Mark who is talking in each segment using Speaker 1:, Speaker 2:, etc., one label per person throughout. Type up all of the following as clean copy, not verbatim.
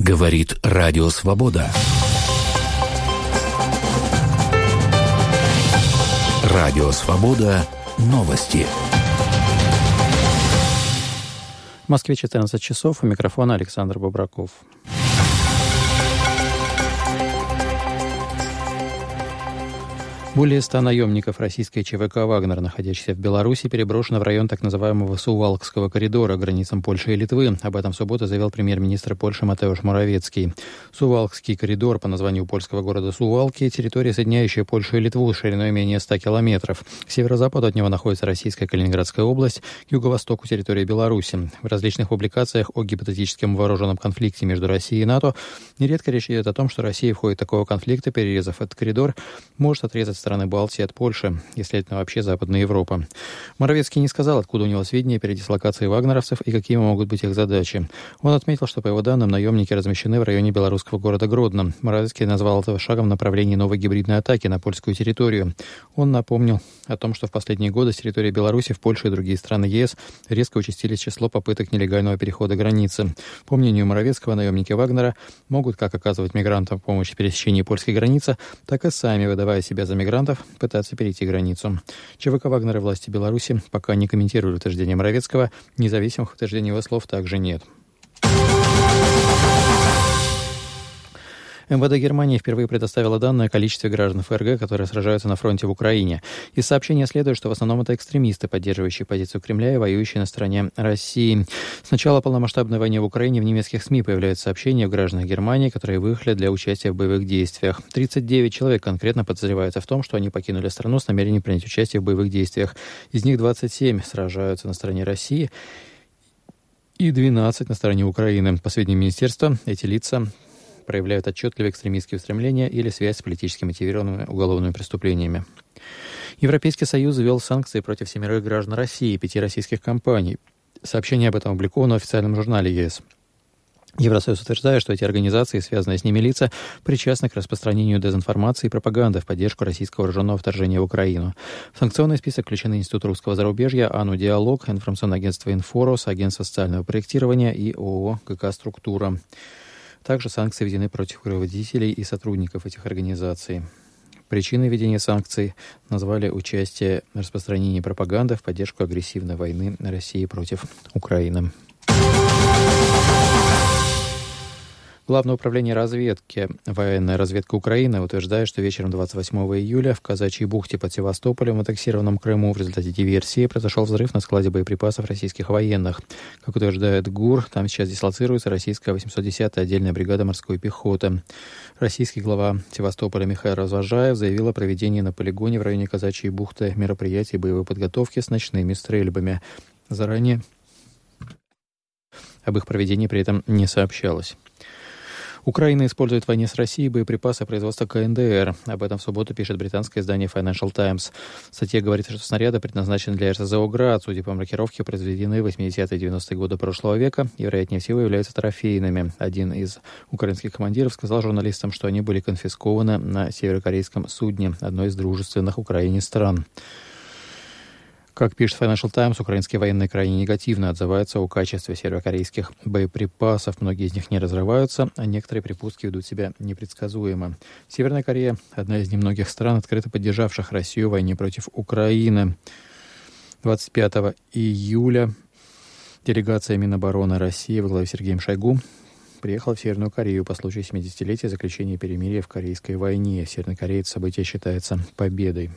Speaker 1: Говорит Радио Свобода. Радио Свобода. Новости.
Speaker 2: В Москве 14 часов. У микрофона Александр Бобраков. Более 100 наемников российской ЧВК «Вагнер», находящихся в Беларуси, переброшено в район так называемого Сувалкского коридора, границам Польши и Литвы. Об этом в субботу заявил премьер-министр Польши Матеуш Моравецкий. Сувалкский коридор, по названию польского города Сувалки, территория, соединяющая Польшу и Литву шириной менее 100 километров. К северо-западу от него находится российская Калининградская область, к юго-востоку территория Беларуси. В различных публикациях о гипотетическом вооруженном конфликте между Россией и НАТО нередко речь идет о том, что Россия в ходе такого конфликта, перерезав этот коридор, может отрезать страны Балтии от Польши и, следовательно, вообще Западная Европа. Моравецкий не сказал, откуда у него сведения о передислокации вагнеровцев и какими могут быть их задачи. Он отметил, что, по его данным, наемники размещены в районе белорусского города Гродно. Моравецкий назвал это шагом в направлении новой гибридной атаки на польскую территорию. Он напомнил о том, что в последние годы с территории Беларуси в Польшу и другие страны ЕС резко участились число попыток нелегального перехода границы. По мнению Моравецкого, наемники Вагнера могут как оказывать мигрантам помощь в пересечении польской границы, так и сами, выдавая себя за мигрантов, пытаться перейти границу. ЧВК «Вагнер» и власти Беларуси пока не комментируют утверждения Моравецкого. Независимых утверждений его слов также нет. МВД Германии впервые предоставило данные о количестве граждан ФРГ, которые сражаются на фронте в Украине. Из сообщения следует, что в основном это экстремисты, поддерживающие позицию Кремля и воюющие на стороне России. С начала полномасштабной войны в Украине в немецких СМИ появляются сообщения о гражданах Германии, которые выехали для участия в боевых действиях. 39 человек конкретно подозреваются в том, что они покинули страну с намерением принять участие в боевых действиях. Из них 27 сражаются на стороне России и 12 на стороне Украины. По сведениям министерства, эти лица проявляют отчетливые экстремистские устремления или связь с политически мотивированными уголовными преступлениями. Европейский Союз ввел санкции против 7 граждан России и 5 российских компаний. Сообщение об этом опубликовано в официальном журнале ЕС. Евросоюз утверждает, что эти организации и связанные с ними лица причастны к распространению дезинформации и пропаганды в поддержку российского вооруженного вторжения в Украину. В санкционный список включены Институт русского зарубежья, АНУ «Диалог», информационное агентство «Инфорус», Агентство социального проектирования и ООО «ГК Структура». Также санкции введены против руководителей и сотрудников этих организаций. Причиной введения санкций назвали участие в распространении пропаганды в поддержку агрессивной войны России против Украины. Главное управление разведки, военная разведка Украины, утверждает, что вечером 28 июля в Казачьей бухте под Севастополем в аннексированном Крыму в результате диверсии произошел взрыв на складе боеприпасов российских военных. Как утверждает ГУР, там сейчас дислоцируется российская 810-я отдельная бригада морской пехоты. Российский глава Севастополя Михаил Развожаев заявил о проведении на полигоне в районе Казачьей бухты мероприятий боевой подготовки с ночными стрельбами. Заранее об их проведении при этом не сообщалось. Украина использует в войне с Россией боеприпасы производства КНДР. Об этом в субботу пишет британское издание Financial Times. В статье говорится, что снаряды предназначены для РСЗО «Град». Судя по маркировке, произведены в 80-е и 90-е годы прошлого века и, вероятнее всего, являются трофейными. Один из украинских командиров сказал журналистам, что они были конфискованы на северокорейском судне одной из дружественных Украине стран. Как пишет Financial Times, украинские военные крайне негативно отзываются о качестве северокорейских боеприпасов. Многие из них не разрываются, а некоторые припуски ведут себя непредсказуемо. Северная Корея – одна из немногих стран, открыто поддержавших Россию в войне против Украины. 25 июля делегация Минобороны России во главе с Сергеем Шойгу приехала в Северную Корею по случаю 70-летия заключения перемирия в Корейской войне. В Северной Корее это событие считается победой.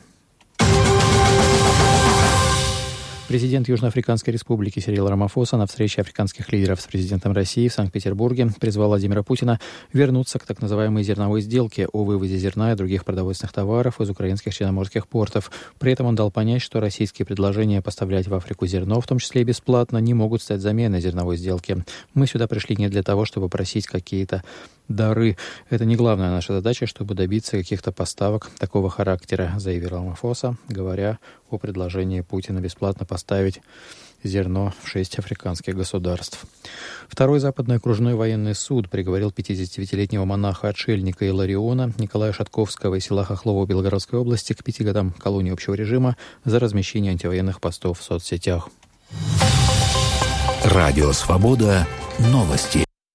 Speaker 2: Президент Южноафриканской республики Сирил Рамафоса на встрече африканских лидеров с президентом России в Санкт-Петербурге призвал Владимира Путина вернуться к так называемой зерновой сделке о вывозе зерна и других продовольственных товаров из украинских черноморских портов. При этом он дал понять, что российские предложения поставлять в Африку зерно, в том числе и бесплатно, не могут стать заменой зерновой сделки. Мы сюда пришли не для того, чтобы просить какие-то дары. Это не главная наша задача, чтобы добиться каких-то поставок такого характера, заявил Рамафоса, говоря о предложении Путина бесплатно поставить зерно в 6 африканских государств. Второй Западный окружной военный суд приговорил 59-летнего монаха-отшельника Илариона Николая Шатковского из села Хохлово Белгородской области к 5 годам колонии общего режима за размещение антивоенных постов в соцсетях.
Speaker 1: Радио Свобода. Новости.